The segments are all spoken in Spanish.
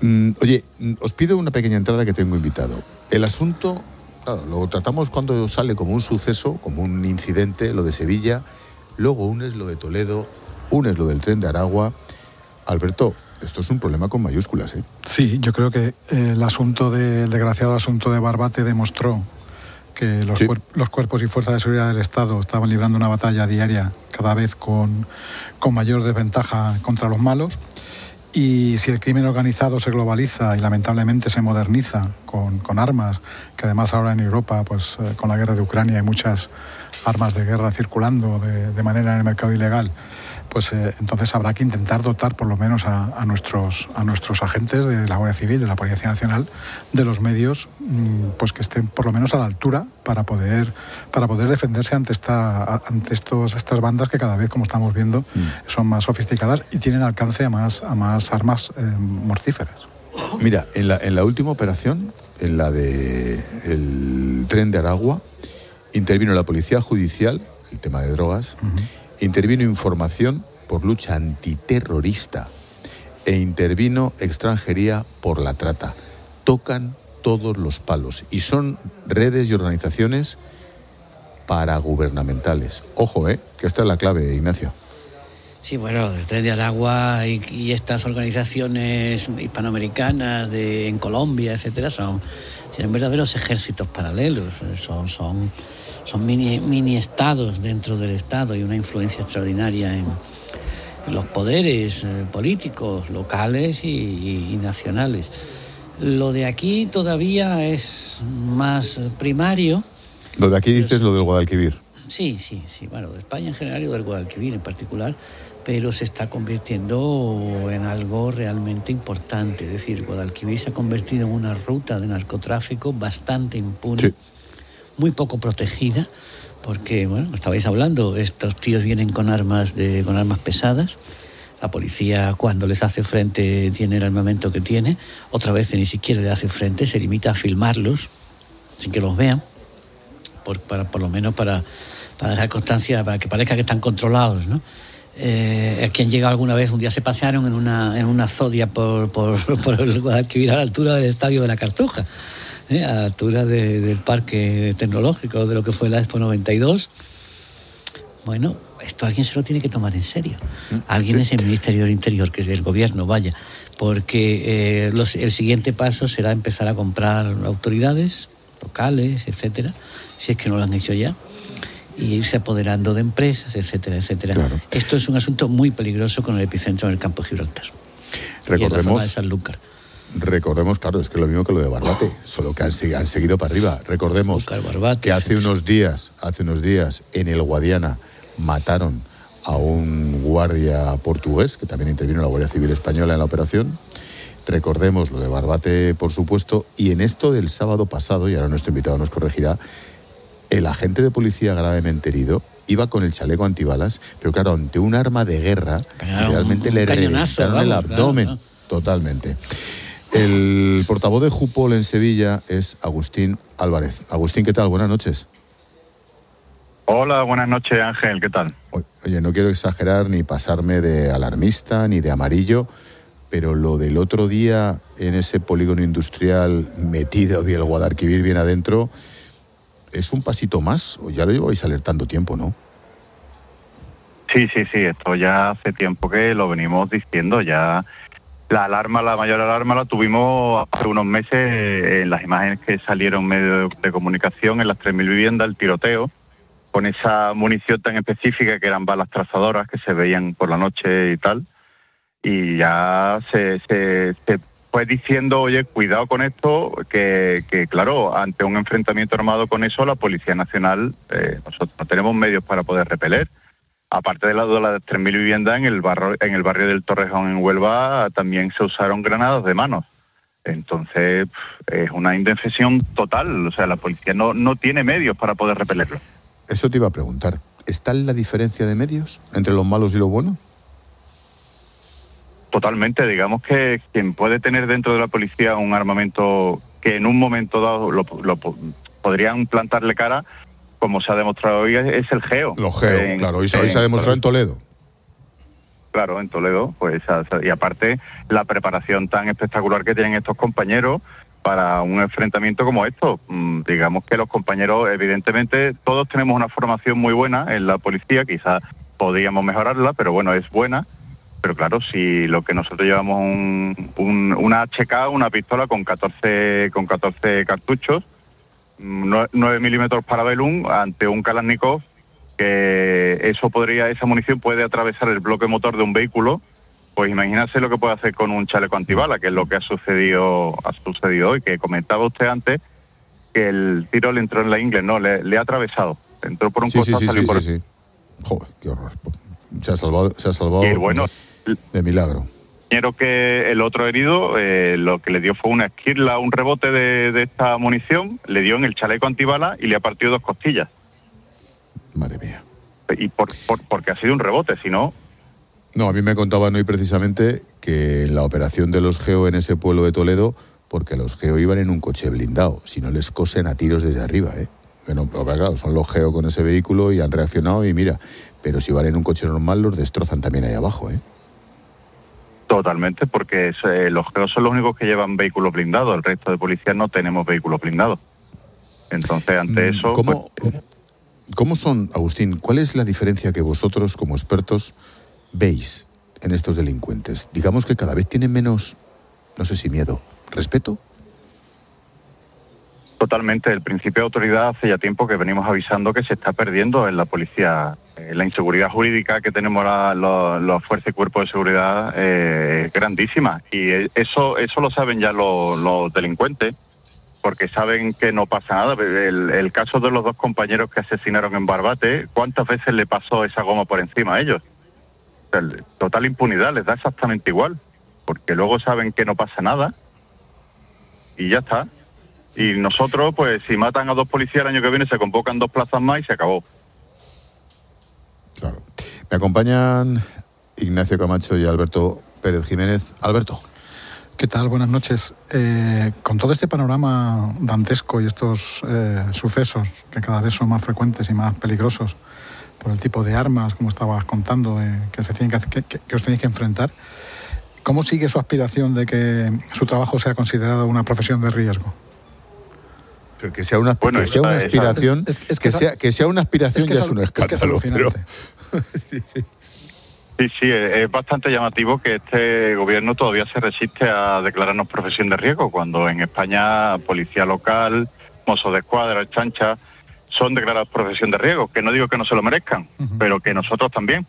Oye, os pido una pequeña entrada que tengo invitado. El asunto, claro, lo tratamos cuando sale como un suceso, como un incidente, lo de Sevilla, luego un es lo de Toledo, un es lo del tren de Aragua. Alberto, esto es un problema con mayúsculas, ¿eh? Sí, yo creo que el desgraciado asunto de Barbate demostró que los cuerpos y fuerzas de seguridad del Estado estaban librando una batalla diaria, cada vez con mayor desventaja contra los malos. Y si el crimen organizado se globaliza y lamentablemente se moderniza con armas, que además ahora en Europa, pues con la guerra de Ucrania hay muchas armas de guerra circulando de manera en el mercado ilegal, pues entonces habrá que intentar dotar por lo menos a nuestros agentes de la Guardia Civil, de la Policía Nacional, de los medios pues que estén por lo menos a la altura para poder defenderse ante estas bandas que cada vez, como estamos viendo, son más sofisticadas y tienen alcance a más armas mortíferas. Mira, en la última operación, en la del tren de Aragua, intervino la Policía Judicial, el tema de drogas, intervino Información por lucha antiterrorista e intervino Extranjería por la trata. Tocan todos los palos y son redes y organizaciones paragubernamentales. Ojo, que esta es la clave, Ignacio. Sí, bueno, el Tren de Aragua y estas organizaciones hispanoamericanas en Colombia, etcétera, tienen verdaderos ejércitos paralelos. Son mini estados dentro del Estado y una influencia extraordinaria en los poderes políticos locales y nacionales. Lo de aquí todavía es más primario. Lo de aquí dices lo del Guadalquivir. Sí. Bueno, de España en general y del Guadalquivir en particular, pero se está convirtiendo en algo realmente importante. Es decir, Guadalquivir se ha convertido en una ruta de narcotráfico bastante impune. Sí. Muy poco protegida, porque, bueno, estabais hablando, estos tíos vienen con armas pesadas. La policía, cuando les hace frente, tiene el armamento que tiene. Otra vez ni siquiera le hace frente, se limita a filmarlos sin que los vean, por lo menos para dejar constancia, para que parezca que están controlados, ¿no? Que han llegado alguna vez, un día se pasearon en una Zodia por el Guadalquivir a la altura del Estadio de la Cartuja. A la altura del parque tecnológico, de lo que fue la Expo 92. Bueno, esto alguien se lo tiene que tomar en serio. Alguien es el Ministerio del Interior, que es el gobierno, vaya, porque el siguiente paso será empezar a comprar autoridades locales, etcétera, si es que no lo han hecho ya, y irse apoderando de empresas, etcétera, etcétera. Claro. Esto es un asunto muy peligroso con el epicentro en el campo de Gibraltar. Y en la zona de Sanlúcar. Recordemos, claro, es que lo mismo que lo de Barbate, solo que han seguido para arriba. Recordemos que hace unos días en el Guadiana mataron a un guardia portugués, que también intervino la Guardia Civil Española en la operación. Recordemos lo de Barbate, por supuesto, y en esto del sábado pasado, y ahora nuestro invitado nos corregirá, el agente de policía gravemente herido iba con el chaleco antibalas, pero claro, ante un arma de guerra, realmente le reventaron el abdomen. Claro, ¿no? Totalmente. El portavoz de Jupol en Sevilla es Agustín Álvarez. Agustín, ¿qué tal? Buenas noches. Hola, buenas noches, Ángel, ¿qué tal? Oye, no quiero exagerar ni pasarme de alarmista ni de amarillo, pero lo del otro día en ese polígono industrial metido bien el Guadalquivir bien adentro, ¿es un pasito más? O ya lo lleváis alertando tiempo, ¿no? Sí, esto ya hace tiempo que lo venimos diciendo, ya. La mayor alarma la tuvimos hace unos meses en las imágenes que salieron en medios de comunicación en las 3.000 viviendas, el tiroteo, con esa munición tan específica que eran balas trazadoras que se veían por la noche y tal. Y ya se fue diciendo, oye, cuidado con esto, que claro, ante un enfrentamiento armado con eso, la Policía Nacional, nosotros no tenemos medios para poder repeler. Aparte de las 3.000 viviendas, en el barrio del Torrejón, en Huelva, también se usaron granadas de manos. Entonces, es una indefensión total. O sea, la policía no tiene medios para poder repelerlo. Eso te iba a preguntar. ¿Está la diferencia de medios entre los malos y los buenos? Totalmente. Digamos que quien puede tener dentro de la policía un armamento que en un momento dado lo podrían plantarle cara, como se ha demostrado hoy, es el GEO. Los GEO, claro, hoy se ha demostrado en Toledo. Claro, en Toledo, pues, y aparte la preparación tan espectacular que tienen estos compañeros para un enfrentamiento como esto. Digamos que los compañeros, evidentemente, todos tenemos una formación muy buena en la policía, quizás podríamos mejorarla, pero bueno, es buena. Pero claro, si lo que nosotros llevamos una HK, una pistola con 14 cartuchos, 9 milímetros Parabellum ante un Kalashnikov, que esa munición puede atravesar el bloque motor de un vehículo, pues imagínate lo que puede hacer con un chaleco antibala, que es lo que ha sucedido hoy, que comentaba usted antes, que el tiro le entró en la ingle, no, le ha atravesado. Entró por un costado, salió por sí. Joder, qué horror. Se ha salvado y bueno, de milagro. Quiero que el otro herido, lo que le dio fue una esquirla, un rebote de esta munición, le dio en el chaleco antibala y le ha partido 2 costillas. Madre mía. Y porque ha sido un rebote, si no... No, a mí me contaban hoy precisamente que en la operación de los GEO en ese pueblo de Toledo, porque los GEO iban en un coche blindado, si no les cosen a tiros desde arriba, ¿eh? Bueno, pero claro, son los GEO con ese vehículo y han reaccionado y mira, pero si van en un coche normal los destrozan también ahí abajo, ¿eh? Totalmente, porque los GEO son los únicos que llevan vehículos blindados, el resto de policías no tenemos vehículos blindados. Entonces, ante eso... ¿Cómo son, Agustín? ¿Cuál es la diferencia que vosotros, como expertos, veis en estos delincuentes? Digamos que cada vez tienen menos, no sé si miedo, respeto. Totalmente. El principio de autoridad hace ya tiempo que venimos avisando que se está perdiendo en la policía. La inseguridad jurídica que tenemos las fuerzas y cuerpos de seguridad es grandísima. Y eso lo saben ya los delincuentes, porque saben que no pasa nada. El caso de los 2 compañeros que asesinaron en Barbate, ¿cuántas veces le pasó esa goma por encima a ellos? O sea, total impunidad, les da exactamente igual, porque luego saben que no pasa nada y ya está. Y nosotros, pues si matan a 2 policías el año que viene, se convocan 2 plazas más y se acabó. Claro. Me acompañan Ignacio Camacho y Alberto Pérez Jiménez. Alberto. ¿Qué tal? Buenas noches. Con todo este panorama dantesco y estos sucesos que cada vez son más frecuentes y más peligrosos por el tipo de armas, como estabas contando, que os tenéis que enfrentar, ¿cómo sigue su aspiración de que su trabajo sea considerado una profesión de riesgo? Que sea una aspiración, que sea una aspiración ya es un escándalo. Sí, es bastante llamativo que este gobierno todavía se resiste a declararnos profesión de riesgo, cuando en España policía local, mozos de escuadra, chancha, son declarados profesión de riesgo, que no digo que no se lo merezcan, pero que nosotros también.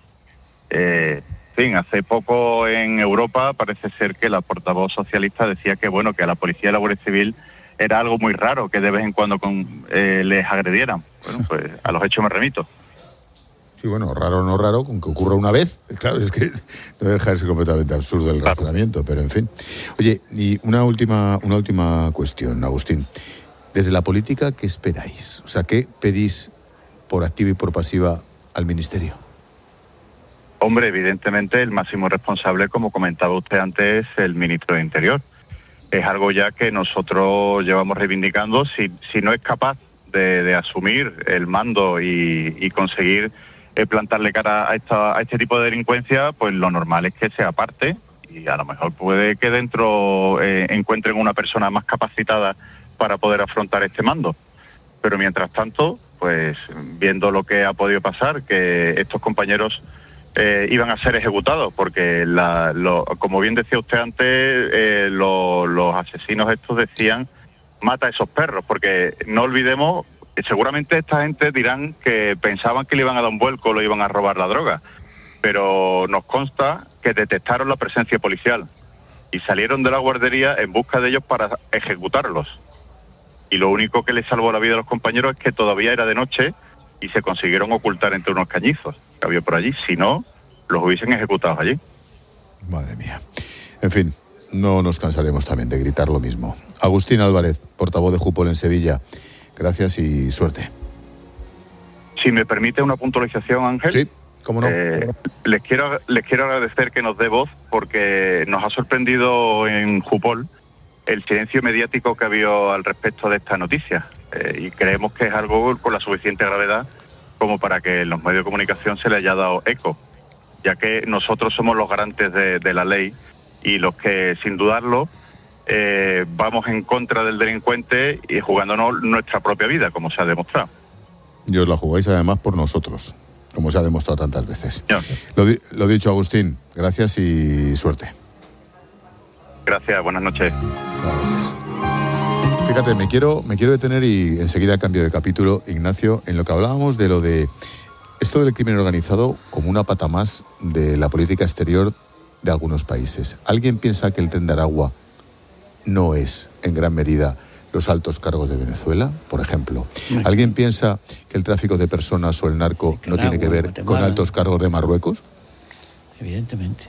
Hace poco en Europa parece ser que la portavoz socialista decía que bueno, que a la policía y la Guardia Civil era algo muy raro que de vez en cuando les agredieran. Bueno, pues a los hechos me remito. Sí, bueno, raro o no raro, con que ocurra una vez, claro, es que no deja de ser completamente absurdo el razonamiento, pero en fin. Oye, y una última cuestión, Agustín. Desde la política, ¿qué esperáis? O sea, ¿qué pedís por activa y por pasiva al Ministerio? Hombre, evidentemente el máximo responsable, como comentaba usted antes, es el ministro de Interior. Es algo ya que nosotros llevamos reivindicando. Si no es capaz de asumir el mando y conseguir plantarle cara a este tipo de delincuencia, pues lo normal es que se aparte y a lo mejor puede que dentro encuentren una persona más capacitada para poder afrontar este mando. Pero mientras tanto, pues viendo lo que ha podido pasar, que estos compañeros iban a ser ejecutados, porque como bien decía usted antes, los asesinos estos decían mata a esos perros, porque no olvidemos, seguramente esta gente dirán que pensaban que le iban a dar un vuelco, lo iban a robar la droga, pero nos consta que detectaron la presencia policial y salieron de la guardería en busca de ellos para ejecutarlos. Y lo único que les salvó la vida a los compañeros es que todavía era de noche y se consiguieron ocultar entre unos cañizos que había por allí. Si no, los hubiesen ejecutado allí. Madre mía. En fin, no nos cansaremos también de gritar lo mismo. Agustín Álvarez, portavoz de Jupol en Sevilla. Gracias y suerte. Si me permite una puntualización, Ángel. Sí, cómo no. Les quiero agradecer que nos dé voz, porque nos ha sorprendido en Jupol el silencio mediático que ha habido al respecto de esta noticia. Y creemos que es algo con la suficiente gravedad como para que en los medios de comunicación se le haya dado eco. ya que nosotros somos los garantes de la ley y los que, sin dudarlo, vamos en contra del delincuente y jugándonos nuestra propia vida, como se ha demostrado. Y os la jugáis además por nosotros, como se ha demostrado tantas veces. Ya. Lo dicho, Agustín, gracias y suerte. Gracias, buenas noches. Buenas noches. Fíjate, me quiero detener y enseguida cambio de capítulo, Ignacio, en lo que hablábamos de lo de esto del crimen organizado como una pata más de la política exterior de algunos países. ¿Alguien piensa que el Tren de Aragua no es, en gran medida, los altos cargos de Venezuela, por ejemplo? ¿Alguien piensa que el tráfico de personas o el narco no tiene que ver con altos cargos de Marruecos? Evidentemente.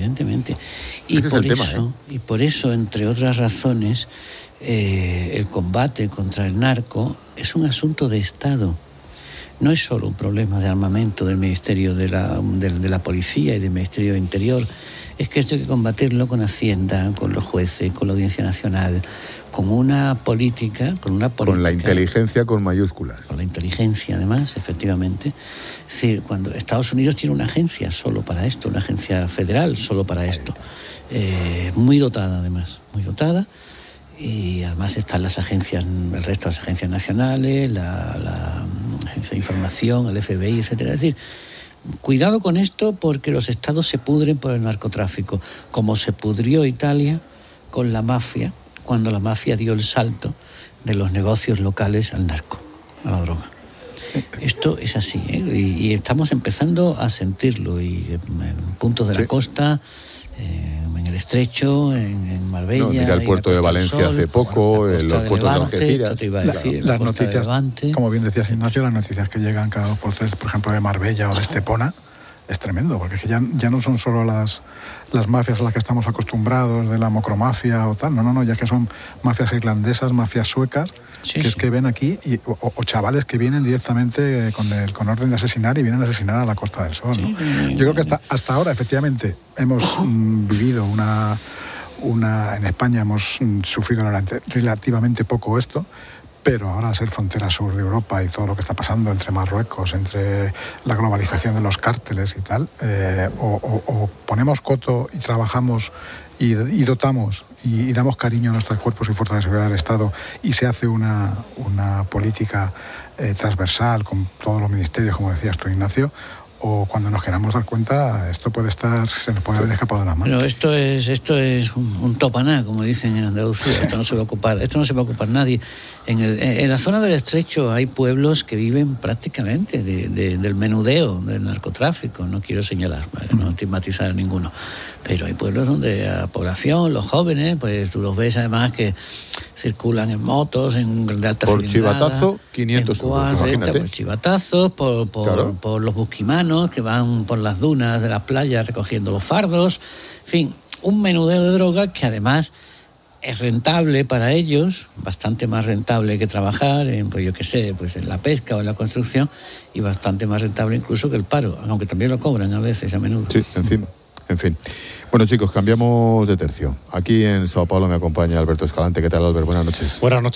Y ese por es el eso, tema, y por eso, entre otras razones, el combate contra el narco es un asunto de Estado. No es solo un problema de armamento del Ministerio de la Policía y del Ministerio de Interior. Es que esto hay que combatirlo con Hacienda, con los jueces, con la Audiencia Nacional, con una política. Con la inteligencia con mayúsculas. Con la inteligencia, además, efectivamente. Es decir, cuando Estados Unidos tiene una agencia solo para esto, una agencia federal solo para esto, muy dotada además, muy dotada, y además están las agencias, el resto de las agencias nacionales, la Agencia de Información, el FBI, etcétera. Es decir, cuidado con esto porque los estados se pudren por el narcotráfico, como se pudrió Italia con la mafia, cuando la mafia dio el salto de los negocios locales al narco, a la droga. Esto es así, y estamos empezando a sentirlo, y en puntos de la costa, en el Estrecho, en Marbella. Mira el puerto de Valencia hace poco, los puertos de Algeciras. Las noticias, como bien decías, Ignacio, las noticias que llegan cada 2 por 3, por ejemplo, de Marbella o de Estepona, es tremendo, porque es que ya no son solo las mafias a las que estamos acostumbrados, de la mocromafia o tal, no, ya que son mafias irlandesas, mafias suecas, es que ven aquí, o chavales que vienen directamente con orden de asesinar y vienen a asesinar a la Costa del Sol, ¿no? Yo creo que hasta ahora, efectivamente, hemos vivido en España hemos sufrido relativamente poco esto, pero ahora al ser frontera sur de Europa y todo lo que está pasando entre Marruecos, entre la globalización de los cárteles y tal, o ponemos coto y trabajamos y dotamos y damos cariño a nuestros cuerpos y fuerzas de seguridad del Estado, y se hace una política transversal con todos los ministerios, como decías tú, Ignacio, o cuando nos queramos dar cuenta, esto se nos puede haber escapado de las manos. Bueno, esto es un topaná, como dicen en Andalucía. Esto no se va a ocupar nadie. En la zona del Estrecho hay pueblos que viven prácticamente del menudeo, del narcotráfico. No quiero señalar, para no estigmatizar a ninguno. Pero hay pueblos donde la población, los jóvenes, pues tú los ves además que circulan en motos, de alta cilindrada. Por chivatazo, 500 euros, imagínate. Por chivatazos, por los busquimanos que van por las dunas de las playas recogiendo los fardos. En fin, un menudeo de droga que además es rentable para ellos, bastante más rentable que trabajar en la pesca o en la construcción, y bastante más rentable incluso que el paro, aunque también lo cobran a veces, a menudo. Sí, encima. En fin. Bueno, chicos, cambiamos de tercio. Aquí en Sao Paulo me acompaña Alberto Escalante. ¿Qué tal, Albert? Buenas noches. Buenas noches.